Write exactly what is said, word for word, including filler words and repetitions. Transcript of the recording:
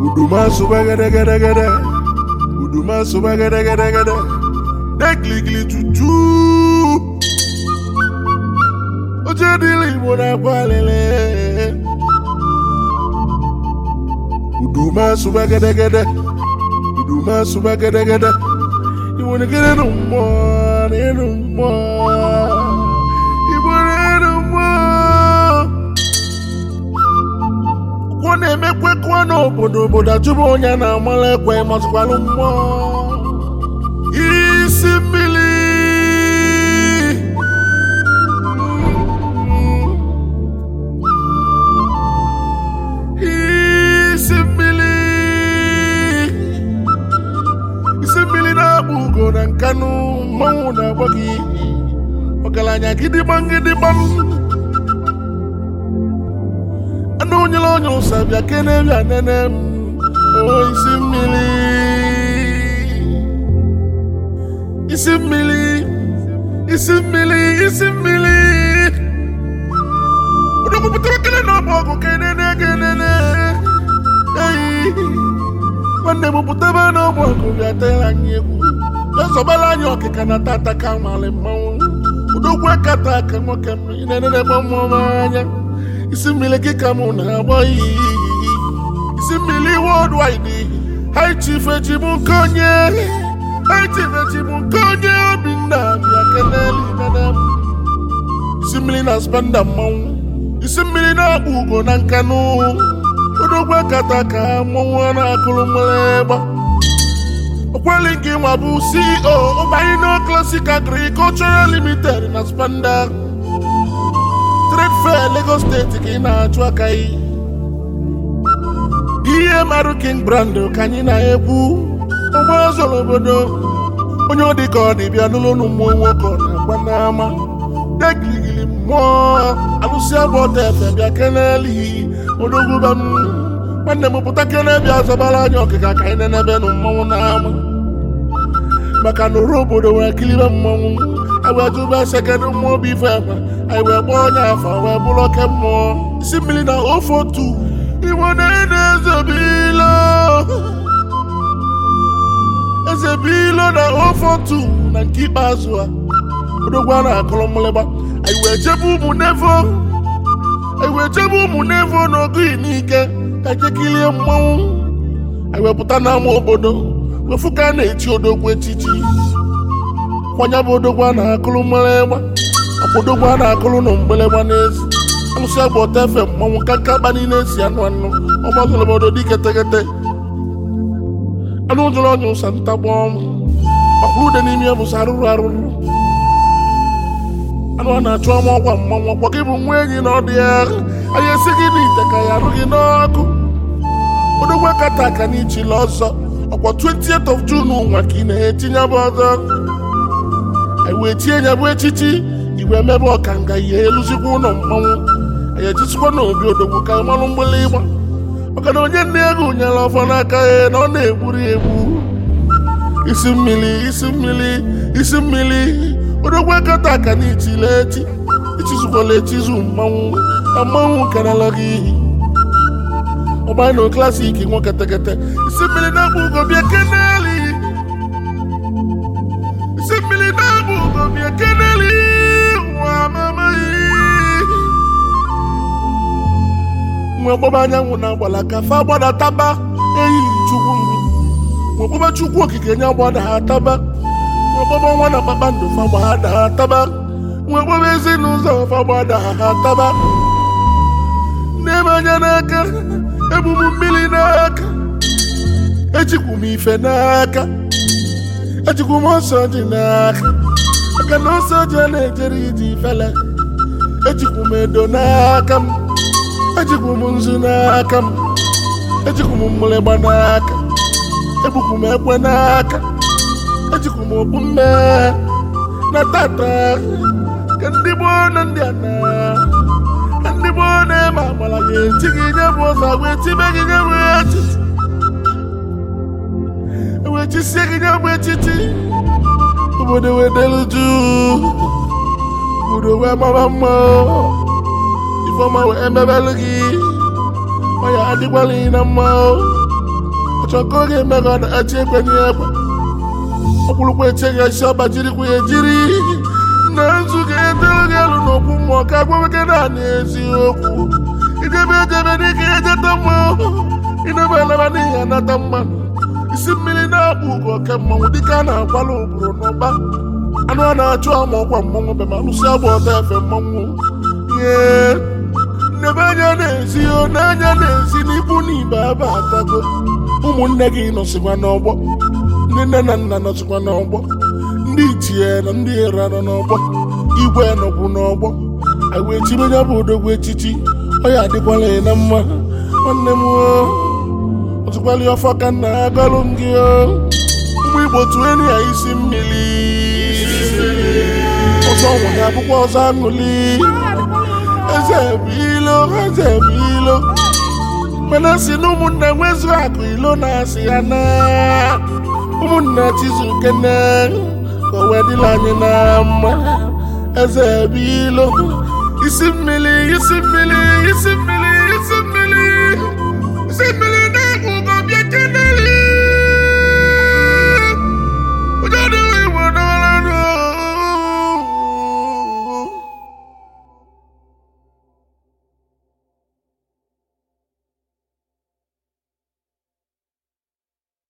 Uduma suba gada gada gada. Uduma suba gada gada gada. Degli gli tutu. Oje dili mona palele. Uduma suba gada gada. Uduma suba gada gada. You wanna get it no more, no more. You wanna no more. Kwane me kwe kwano bodo boda jubo nya na male kwe maskwalo mo. Isimili. Isimili. Isimili na bugo na nkanu mau na bagi. Okalanya gidi bang gidi bang. Anu nyelo nyo sabia kene bia nenem. Oh isimili. Isimili. Isimili. Isimili. Udah ku betul kene no bogo kene ne kene ne. Hey. Wande mu putaba no bogo bia telanyi ku. Yo bala nyo ke kana tata kamale mau. Udah ku kata kamo kamo ine ne bomo manya. Isimili kikamuna boy. Isimili worldwide. Hi chief ejimunkonye. Hi chief ejimunkonye binda ya keneli nadam. Isimili na spanda mau. Isimili na bugo na nkanu. Odogwa kataka mau na kulumleba. Okwalingi wabu C E O Obaino Classic Agricultural Limited na spanda. Trade fair Lagos State kina chwakai. Iye maru king brando kanyina ebu. Omo zolobodo. Onyo di kodi bia nulo numu woko na banama. Degli gili mo. Alusia bote fe bia keneli. Odogu bam. Mane mo puta kene bia zabala nyoke kakaine nebe numu nama. Maka no robodo wa kiliba mo. I will do my second more before I will born off. I will block him more. Simply now oh for two. He wanted as a below. As a below now oh for two. And keep us one. The one I call Moleba. I will jabu munevo. I will jabu munevo no green ike. I can kill him more. I will put an arm obodo. We fuka ne chiodo kwe chichi. Kwanya bodogwa na akulu mleba akudogwa na akulu no mleba nezi alusia bote fe mamu kaka bani nezi anu anu omazolo bodo dikete kete anu jolo nyu santa bom akulu de nimi abu saruru aruru anu ana chwa mo kwa mamu kwa kibu mwenyi no dia ayesigi ni teka ya rugi no aku bodogwa kataka ni chilozo okwa twentieth of June nwa kine tinya bodo I will change a way chichi. You remember Kanga Yelusiku no Mount. I just want to build the Wukaman believer. Okanoja Negu Yalafanaka no Neburibu. It's a milli, it's a milli, it's a milli. What a Wakataka Nichileti. It is Waletizu Mount, a Mount Kanalagi. Obino Classic in Wakatakata. It's a milli Nabu of your canali. Simply nabu of your canali, mama. Mwabanya wuna wala kafa wada taba, eh, chuku. Mwababa chuku kikenya wada taba. Mwababa wana babando fa wada taba. Mwababa zinuza fa wada taba. Nema nyanaka, ebu mumili naka. Echiku mife naka. Ajiku monso jinak, akano so jane jeriji fela. Ajiku medo nakam, ajiku munzu nakam, ajiku mumule banaka, ebuku mebwe naka, ajiku mobume na tata, kandibo nandiana, kandibo ne mamala ye chigi nyabosa we chibegi nyabwe. We sing in your titi. Would we tell you? Would we mamma? If I'm a Emma Belgi, my auntie Walina Mo, chọkọ ga-eme ka ọ na-achị ekwenye egbe ọkwụrụkwa echeghị esi ọba jirikwa ya ejiri na nzu ga-edere gị elu n'okwu mmụọ ka agwaweke naanị eziokwu ijebe ejebe dịka ejeta mmanwụ inebe eleba n'ihi anata mmanụ isi mmiri na-akpụ ugo oke mmanwụ dịka a na-akwala ụbụrụ n'ụba anụ a na-achụ ama ọkwa mmanwụ be ma lụsị agba ọta efe mmanwụ ihe nnebe anya na-ezi o n'anya na-ezi n'ibu n'ibe aba atago ụmụnne gị nọsịkwa n'ọgbọ ndị nne na nna nọsịkwa n'ọgbọ ndị ichie na ndị era nọ n'ọgbọ igwe nọkwu n'ọgbọ anyị wee chibe ya bụ odogwu echichi ọ ya adịkwala na mma nwanne m ọtụkwala ya ọfọ ka nna ya gọlụ m gị ụmụ Igbo tueni ya isi mmiri ọzọ ọnwụ na-abụkwa ọzọ aṅụli eze bụ ilo eze bụ ilo mana si na ụmụnne nwezu akụ ilo na-asị ya na ụmụnne Chizukene ka o wee dịla anyị na mma eze bụ ilo isi mmiri isi mmiri isi mmiri isi mmiri